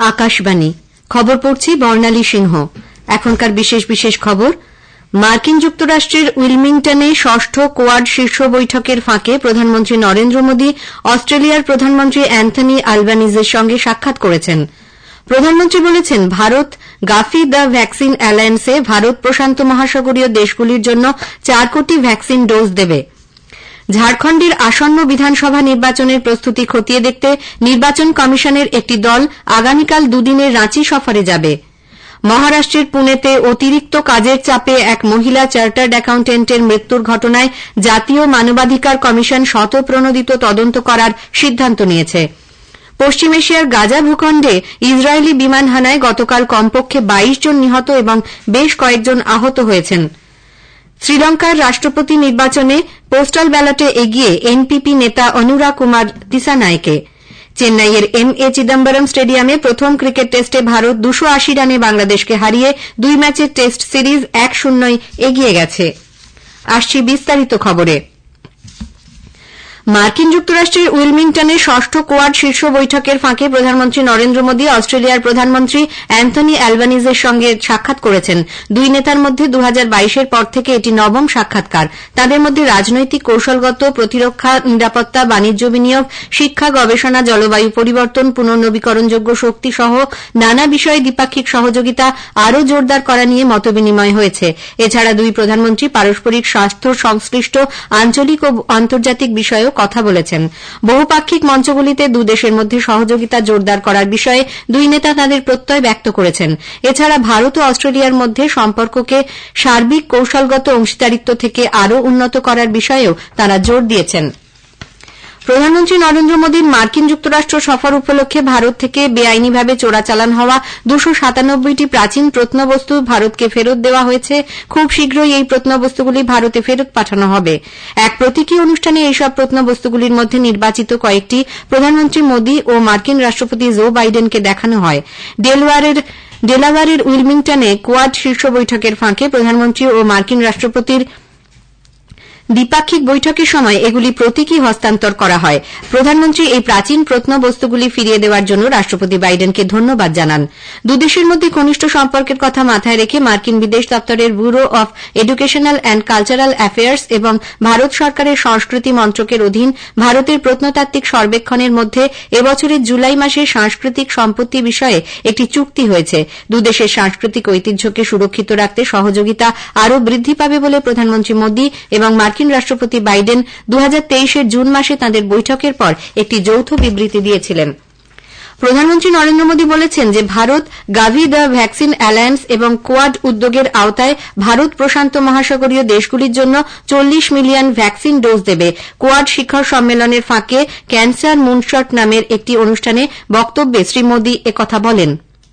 আকাশবাণী খবর পড়ছি বর্ণালী সিংহ। এখনকার বিশেষ বিশেষ খবর। মার্কিন যুক্তরাষ্ট্রের উইলমিংটনে ষষ্ঠ কোয়াড শীর্ষ বৈঠকের ফাঁকে প্রধানমন্ত্রী নরেন্দ্র মোদী অস্ট্রেলিয়ার প্রধানমন্ত্রী অ্যান্থনি আলবানিজের সঙ্গে সাক্ষাৎ করেছেন। প্রধানমন্ত্রী বলেছেন, ভারত গাফি দ্য ভ্যাকসিন অ্যালায়েন্সে ভারত প্রশান্ত মহাসাগরীয় দেশগুলির জন্য 4 কোটি ভ্যাকসিন ডোজ দেবে। ঝাড়খণ্ডের আসন্ন বিধানসভা নির্বাচনের প্রস্তুতি খতিয়ে দেখতে নির্বাচন কমিশনের একটি দল আগামীকাল দুদিনের রাঁচি সফরে যাবে। মহারাষ্ট্রের পুনেতে অতিরিক্ত কাজের চাপে এক মহিলা চার্টার্ড অ্যাকাউন্টেন্টের মৃত্যুর ঘটনায় জাতীয় মানবাধিকার কমিশন স্বতঃপ্রণোদিত তদন্ত করার সিদ্ধান্ত নিয়েছে। পশ্চিম এশিয়ার গাজা ভূখণ্ডে ইসরায়েলি বিমান হানায় গতকাল কমপক্ষে 22 জন নিহত এবং বেশ কয়েকজন আহত হয়েছেন। শ্রীলঙ্কার রাষ্ট্রপতি নির্বাচনে পোস্টাল ব্যালটে এগিয়ে এনপিপি নেতা অনুরা কুমার দিসানায়কে। চেন্নাইয়ের এম.এ. চিদম্বরম স্টেডিয়ামে প্রথম ক্রিকেট টেস্টে ভারত 280 রানে বাংলাদেশকে হারিয়ে 2 ম্যাচের টেস্ট সিরিজ 1-0 এগিয়ে গেছে। আসছি বিস্তারিত খবরে। মার্কিন যুক্তরাষ্ট্রের উইলমিংটনে ষষ্ঠ কোয়াড শীর্ষ বৈঠকের ফাঁকে প্রধানমন্ত্রী নরেন্দ্র মোদী অস্ট্রেলিয়ার প্রধানমন্ত্রী অ্যান্থনি অ্যালবানিজের সঙ্গে সাক্ষাৎ করেছেন। দুই নেতার মধ্যে 2022-এর পর থেকে এটি নবম সাক্ষাৎকার। তাদের মধ্যে রাজনৈতিক, কৌশলগত, প্রতিরক্ষা, নিরাপত্তা, বাণিজ্য বিনিয়োগ, শিক্ষা, গবেষণা, জলবায়ু পরিবর্তন, পুনর্নবীকরণযোগ্য শক্তি সহ নানা বিষয়ে দ্বিপাক্ষিক সহযোগিতা আরও জোরদার করা নিয়ে মতবিনিময় হয়েছে। এছাড়া দুই প্রধানমন্ত্রী পারস্পরিক স্বাস্থ্য সংশ্লিষ্ট আঞ্চলিক ও আন্তর্জাতিক বিষয়েও কথা বলেছেন। বহুপাক্ষিক মঞ্চগুলিতে দুদেশের মধ্যে সহযোগিতা জোরদার করার বিষয়ে দুই নেতা তাঁদের প্রত্যয় ব্যক্ত করেছেন। এছাড়া ভারত ও অস্ট্রেলিয়ার মধ্যে সম্পর্ককে সার্বিক কৌশলগত অংশীদারিত্ব থেকে আরও উন্নত করার বিষয়েও তাঁরা জোর দিয়েছেন। প্রধানমন্ত্রী নরেন্দ্র মোদীর মার্কিন যুক্তরাষ্ট্র সফর উপলক্ষে ভারত থেকে বেআইনিভাবে চোরাচালান হওয়া 297টি প্রাচীন প্রত্নবস্তু ভারতকে ফেরত দেওয়া হয়েছে। খুব শীঘ্রই এই প্রত্নবস্তুগুলি ভারতে ফেরত পাঠানো হবে। এক প্রতীকী অনুষ্ঠানে এইসব প্রত্নবস্তুগুলির মধ্যে নির্বাচিত কয়েকটি প্রধানমন্ত্রী মোদী ও মার্কিন রাষ্ট্রপতি জো বাইডেনকে দেখানো হয়। ডেলাওয়ারের উইলমিংটনে কোয়াড শীর্ষ বৈঠকের ফাঁকে প্রধানমন্ত্রী ও মার্কিন রাষ্ট্রপতির দ্বিপাক্ষিক বৈঠকের সময় এগুলি প্রতীকী হস্তান্তর করা হয়। প্রধানমন্ত্রী এই প্রাচীন প্রত্নবস্তুগুলি ফিরিয়ে দেওয়ার জন্য রাষ্ট্রপতি বাইডেনকে ধন্যবাদ জানান। দুদেশের মধ্যে ঘনিষ্ঠ সম্পর্কের কথা মাথায় রেখে মার্কিন বিদেশ দপ্তরের bureau of educational and cultural affairs এবং ভারত সরকারের সংস্কৃতি মন্ত্রকের অধীন ভারতের প্রত্নতাত্ত্বিক সর্বেক্ষণের মধ্যে এবছরের জুলাই মাসে সাংস্কৃতিক সম্পত্তি বিষয়ে একটি চুক্তি হয়েছে। দুদেশের সাংস্কৃতিক ঐতিহ্যকে সুরক্ষিত রাখতে সহযোগিতা আরও বৃদ্ধি পাবে বলে প্রধানমন্ত্রী মোদী এবং মার্কিন রাষ্ট্রপতি বাইডেন 2023-এর জুন মাসে তাঁদের বৈঠকের পর একটি যৌথ বিবৃতি দিয়েছিলেন। প্রধানমন্ত্রী নরেন্দ্র মোদী বলেছেন যে Bharat Gavi the vaccine alliance এবং কোয়াড উদ্যোগের আওতায় ভারত প্রশান্ত মহাসাগরীয় দেশগুলির জন্য 40 মিলিয়ন ভ্যাকসিন ডোজ দেবে। কোয়াড শিখর সম্মেলনের ফাঁকে ক্যান্সার মুনশট নামের একটি অনুষ্ঠানে বক্তব্যে শ্রী মোদী একথা বলেন।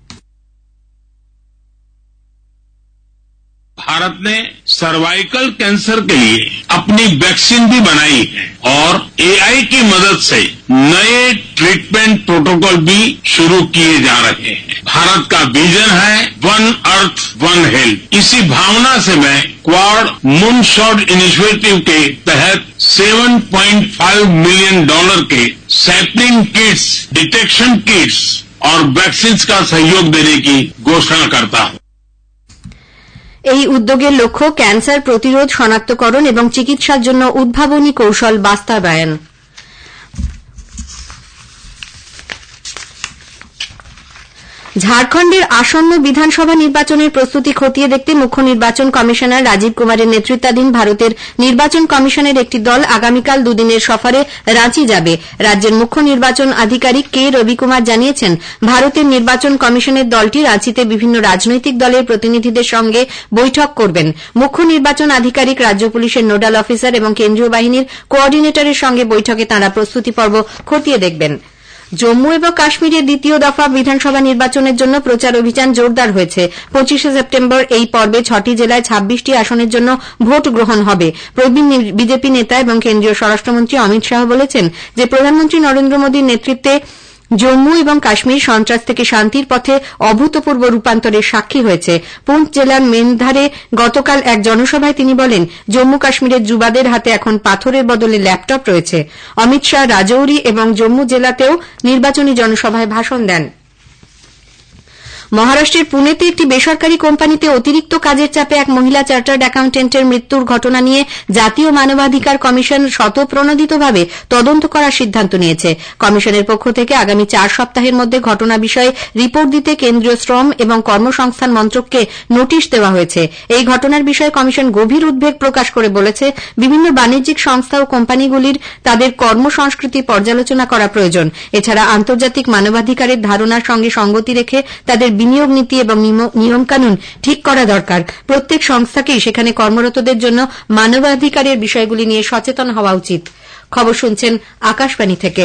भारत ने सर्वाइकल कैंसर के लिए अपनी वैक्सीन भी बनाई है और एआई की मदद से नए ट्रीटमेंट प्रोटोकॉल भी शुरू किए जा रहे हैं। भारत का विजन है वन अर्थ वन हेल्थ। इसी भावना से मैं क्वाड मूनशॉट इनिशिएटिव के तहत $7.5 मिलियन के सैंपलिंग किट्स, डिटेक्शन किट्स और वैक्सीन का सहयोग देने की घोषणा करता हूं। এই উদ্যোগের লক্ষ্য ক্যান্সার প্রতিরোধ, শনাক্তকরণ এবং চিকিৎসার জন্য উদ্ভাবনী কৌশল বাস্তবায়ন। ঝাড়খণ্ডের আসন্ন বিধানসভা নির্বাচনের প্রস্তুতি খতিয়ে দেখতে মুখ্য নির্বাচন কমিশনার রাজীব কুমারের নেতৃত্বাধীন ভারতের নির্বাচন কমিশনের একটি দল আগামীকাল দুদিনের সফরে রাঁচি যাবে। রাজ্যের মুখ্য নির্বাচন আধিকারিক কে রবিকুমার জানিয়েছেন, ভারতের নির্বাচন কমিশনের দলটি রাঁচিতে বিভিন্ন রাজনৈতিক দলের প্রতিনিধিদের সঙ্গে বৈঠক করবেন। মুখ্য নির্বাচন আধিকারিক, রাজ্য পুলিশের নোডাল অফিসার এবং কেন্দ্রীয় বাহিনীর কোঅর্ডিনেটরের সঙ্গে বৈঠকে তাঁরা প্রস্তুতি পর্ব খতিয়ে দেখবেন। জম্মু এবং কাশ্মীরের দ্বিতীয় দফা বিধানসভা নির্বাচনের জন্য প্রচার অভিযান জোরদার হয়েছে। 25 সেপ্টেম্বর এই পর্বে 6টি জেলায় 26টি আসনের জন্য ভোট গ্রহণ হবে। প্রবীণ বিজেপি নেতা এবং কেন্দ্রীয় স্বরাষ্ট্রমন্ত্রী অমিত শাহ বলেছেন যে প্রধানমন্ত্রী নরেন্দ্র মোদীর নেতৃত্বে জম্মু এবং কাশ্মীর সন্ত্রাস থেকে শান্তির পথে অভূতপূর্ব রূপান্তরের সাক্ষী হয়েছে। পুঞ্চ জেলার মেন্ধারে গতকাল এক জনসভায় তিনি বলেন, জম্মু কাশ্মীরের যুবাদের হাতে এখন পাথরের বদলে ল্যাপটপ রয়েছে। অমিত শাহ রাজৌরি এবং জম্মু জেলাতেও নির্বাচনী জনসভায় ভাষণ দেন। মহারাষ্ট্রের পুনেতে একটি বেসরকারি কোম্পানিতে অতিরিক্ত কাজের চাপে এক মহিলা চার্টার্ড অ্যাকাউন্টেন্টের মৃত্যুর ঘটনা নিয়ে জাতীয় মানবাধিকার কমিশন স্বতঃপ্রণোদিতভাবে তদন্ত করার সিদ্ধান্ত নিয়েছে। কমিশনের পক্ষ থেকে আগামী 4 সপ্তাহের মধ্যে ঘটনা বিষয়ে রিপোর্ট দিতে কেন্দ্রীয় শ্রম এবং কর্মসংস্থান মন্ত্রককে নোটিশ দেওয়া হয়েছে। এই ঘটনার বিষয়ে কমিশন গভীর উদ্বেগ প্রকাশ করে বলেছে, বিভিন্ন বাণিজ্যিক সংস্থা ও কোম্পানিগুলির তাদের কর্মসংস্কৃতি পর্যালোচনা করা প্রয়োজন। এছাড়া আন্তর্জাতিক মানবাধিকারের ধারণার সঙ্গে সঙ্গতি রেখে তাদের বিনিয়োগ নীতি এবং নিয়মকানুন ঠিক করা দরকার। প্রত্যেক সংস্থাকেই সেখানে কর্মরতদের জন্য মানবাধিকারের বিষয়গুলি নিয়ে সচেতন হওয়া উচিত। খবর শুনছেন আকাশবাণী থেকে।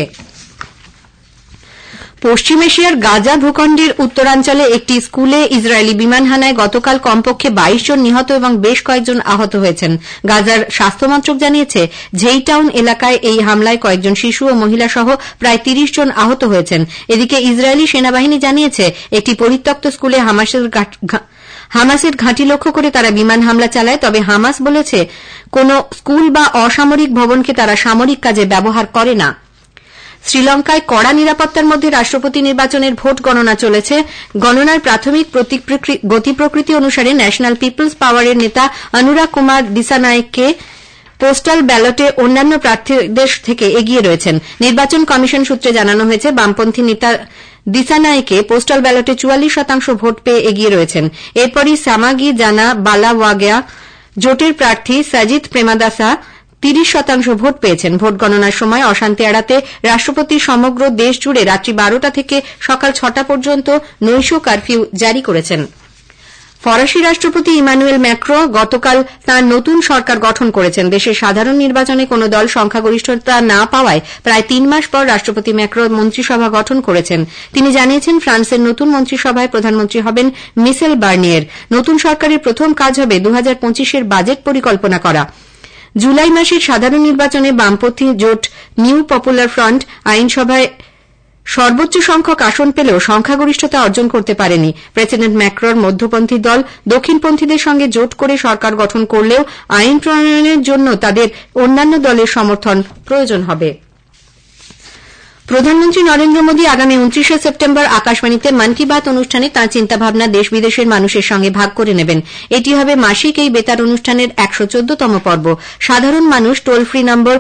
পশ্চিম এশিয়ার গাজা ভূখণ্ডের উত্তরাঞ্চলে একটি স্কুলে ইসরায়েলি বিমান হানায় গতকাল কমপক্ষে 22 জন নিহত এবং বেশ কয়েকজন আহত হয়েছেন। গাজার স্বাস্থ্যমন্ত্রক জানিয়েছে, ঝেইটাউন এলাকায় এই হামলায় কয়েকজন শিশু ও মহিলা সহ প্রায় 30 জন আহত হয়েছেন। এদিকে ইসরায়েলি সেনাবাহিনী জানিয়েছে, একটি পরিত্যক্ত স্কুলে হামাসের ঘাঁটি লক্ষ্য করে তারা বিমান হামলা চালায়। তবে হামাস বলেছে, কোন স্কুল বা অসামরিক ভবনকে তারা সামরিক কাজে ব্যবহার করে না। শ্রীলঙ্কায় কড়া নিরাপত্তার মধ্যে রাষ্ট্রপতি নির্বাচনের ভোট গণনা চলেছে। গণনার প্রাথমিক গতি প্রকৃতি অনুসারে ন্যাশনাল পিপলস পাওয়ারের নেতা অনুরাগ কুমার দিসানায়েকে পোস্টাল ব্যালটে অন্যান্য প্রার্থীদের থেকে এগিয়ে রয়েছেন। নির্বাচন কমিশন সূত্রে জানানো হয়েছে, বামপন্থী নেতা দিসানায়েকে পোস্টাল ব্যালটে 44% ভোট পেয়ে এগিয়ে রয়েছেন। এরপরই সামাগি জানা বালাওয়াগা জোটের প্রার্থী সাজিদ প্রেমাদাসা 30% ভোট পেয়েছেন। ভোট গণনার সময় অশান্তি এড়াতে রাষ্ট্রপতি সমগ্র দেশ জুড়ে রাত্রি 12টা থেকে সকাল 6টা পর্যন্ত নৈশ কারফিউ জারি করেছেন। ফরাসি রাষ্ট্রপতি ইমানুয়েল ম্যাক্রো গতকাল তাঁর নতুন সরকার গঠন করেছেন। দেশের সাধারণ নির্বাচনে কোন দল সংখ্যাগরিষ্ঠতা না পাওয়ায় প্রায় 3 মাস পর রাষ্ট্রপতি ম্যাক্রো মন্ত্রিসভা গঠন করেছেন। তিনি জানিয়েছেন, ফ্রান্সের নতুন মন্ত্রিসভায় প্রধানমন্ত্রী হবেন মিশেল বার্নিয়ের। নতুন সরকারের প্রথম কাজ হবে 2025-এর বাজেট পরিকল্পনা করা। জুলাই মাসের সাধারণ নির্বাচনে বামপন্থী জোট নিউ পপুলার ফ্রন্ট আইনসভায় সর্বোচ্চ সংখ্যক আসন পেলেও সংখ্যাগরিষ্ঠতা অর্জন করতে পারেনি। প্রেসিডেন্ট ম্যাক্রোর মধ্যপন্থী দল দক্ষিণপন্থীদের সঙ্গে জোট করে সরকার গঠন করলেও আইন প্রণয়নের জন্য তাদের অন্যান্য দলের সমর্থন প্রয়োজন হবে। প্রধানমন্ত্রী নরেন্দ্র মোদী আগামী 29শে সেপ্টেম্বর আকাশবাণীতে মন কি বাত অনুষ্ঠানে তাঁর চিন্তাভাবনা দেশ বিদেশের মানুষের সঙ্গে ভাগ করে নেবেন। এটি হবে মাসিক এই বেতার অনুষ্ঠানের 114তম পর্ব। সাধারণ মানুষ টোল ফ্রি নম্বর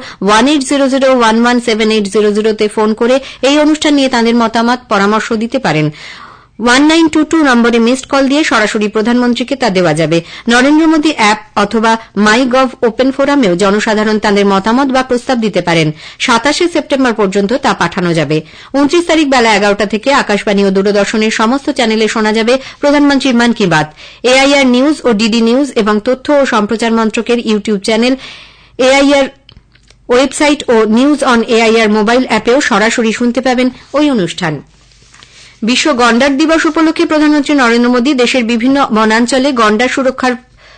1800117800 তে ফোন করে এই অনুষ্ঠান নিয়ে তাঁদের মতামত পরামর্শ দিতে পারেন। 1922 নম্বরে মিসড কল দিয়ে সরাসরি প্রধানমন্ত্রীকে তা দেওয়া যাবে। নরেন্দ্র মোদী অ্যাপ অথবা মাইগভ ওপেন ফোরামেও জনসাধারণ তাঁদের মতামত বা প্রস্তাব দিতে পারেন। 27শে সেপ্টেম্বর পর্যন্ত তা পাঠানো যাবে। 29 তারিখ বেলা 11টা থেকে আকাশবাণী ও দূরদর্শনের সমস্ত চ্যানেলে শোনা যাবে প্রধানমন্ত্রীর মন কি বাত। এআইআর নিউজ ও ডিডি নিউজ এবং তথ্য ও সম্প্রচার মন্ত্রকের ইউটিউব চ্যানেল, এআইআর ওয়েবসাইট ও নিউজ অন এআইআর মোবাইল অ্যাপেও সরাসরি শুনতে পাবেন ওই অনুষ্ঠান। বিশ্ব গন্ডার দিবস উপলক্ষে প্রধানমন্ত্রী নরেন্দ্র মোদী দেশের বিভিন্ন বনাঞ্চলে গন্ডার সুরক্ষার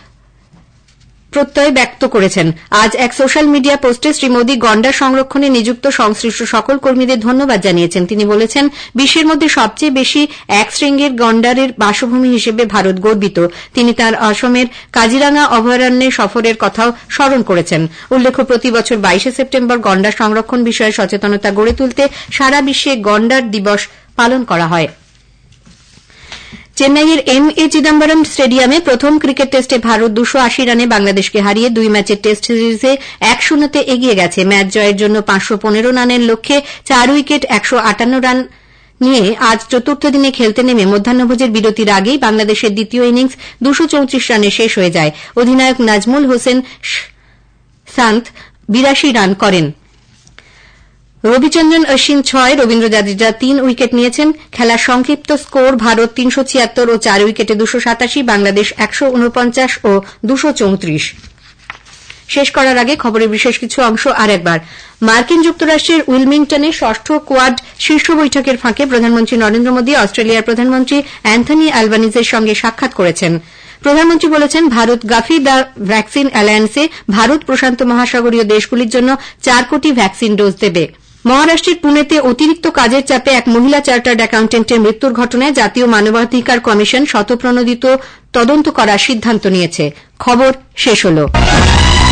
প্রত্যয় ব্যক্ত করেছেন। আজ এক সোশ্যাল মিডিয়া পোস্টে শ্রী মোদী গন্ডার সংরক্ষণে নিযুক্ত সংশ্লিষ্ট সকল কর্মীদের ধন্যবাদ জানিয়েছেন। তিনি বলেছেন, বিশ্বের মধ্যে সবচেয়ে বেশি এক শৃঙ্গের গন্ডারের বাসভূমি হিসেবে ভারত গর্বিত। তিনি তাঁর অসমের কাজিরাঙ্গা অভয়ারণ্যে সফরের কথাও স্মরণ করেছেন। উল্লেখ্য, প্রতি বছর 22শে সেপ্টেম্বর গন্ডার সংরক্ষণ বিষয়ে সচেতনতা গড়ে তুলতে সারা বিশ্বে গন্ডার দিবস পালন করা হয়। চেন্নাইয়ের এম.এ. চিদম্বরম স্টেডিয়ামে প্রথম ক্রিকেট টেস্টে ভারত 280 রানে বাংলাদেশকে হারিয়ে 2 ম্যাচের টেস্ট সিরিজে 1-0 এগিয়ে গেছে। ম্যাচ জয়ের জন্য 515 রানের লক্ষ্যে 4 উইকেট 158 রান নিয়ে আজ চতুর্থ দিনে খেলতে নেমে মধ্যাহ্নভোজের বিরতির আগেই বাংলাদেশের দ্বিতীয় ইনিংস 234 রানে শেষ হয়ে যায়। অধিনায়ক নাজমুল হোসেন শান্ত 82 রান করেন। রবিচন্দ্রন অশ্বিন 6, রবীন্দ্র জাদেজা 3 উইকেট নিয়েছেন। খেলার সংক্ষিপ্ত স্কোর ভারত 376 ও 4 উইকেটে 287, বাংলাদেশ 149 ও 234। শেষ করার আগে খবরের বিশেষ কিছু অংশ আরেকবার। মার্কিন যুক্তরাষ্ট্রের উইলমিংটনে 6ষ্ঠ কোয়াড শীর্ষ বৈঠকের ফাঁকে প্রধানমন্ত্রী নরেন্দ্র মোদী অস্ট্রেলিয়ার প্রধানমন্ত্রী অ্যান্থনি অ্যালবানিজের সঙ্গে সাক্ষাৎ করেছেন। প্রধানমন্ত্রী বলেছেন, ভারত গাফি দ্য ভ্যাকসিন অ্যালায়েন্সে ভারত প্রশান্ত মহাসাগরীয় দেশগুলির জন্য 4 কোটি ভ্যাকসিন ডোজ দেবে। মহারাষ্ট্রের পুনেতে অতিরিক্ত কাজের চাপে এক মহিলা চার্টার্ড অ্যাকাউন্টেন্টের মৃত্যুর ঘটনায় জাতীয় মানবাধিকার কমিশন স্বতঃপ্রণোদিত তদন্ত করার সিদ্ধান্ত নিয়েছে। খবর শেষ হল।